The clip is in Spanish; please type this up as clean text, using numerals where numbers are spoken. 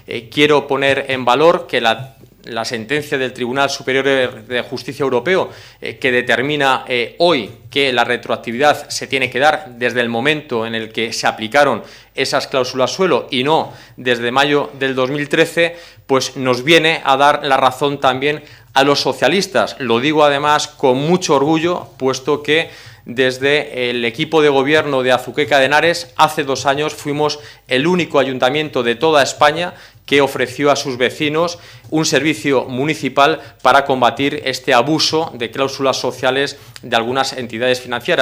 quiero poner en valor que la sentencia del Tribunal Superior de Justicia Europeo, que determina hoy que la retroactividad se tiene que dar desde el momento en el que se aplicaron esas cláusulas suelo y no desde mayo del 2013, pues nos viene a dar la razón también a los socialistas. Lo digo además con mucho orgullo, puesto que desde el equipo de gobierno de Azuqueca de Henares, hace 2 años fuimos el único ayuntamiento de toda España que ofreció a sus vecinos un servicio municipal para combatir este abuso de cláusulas sociales de algunas entidades financieras.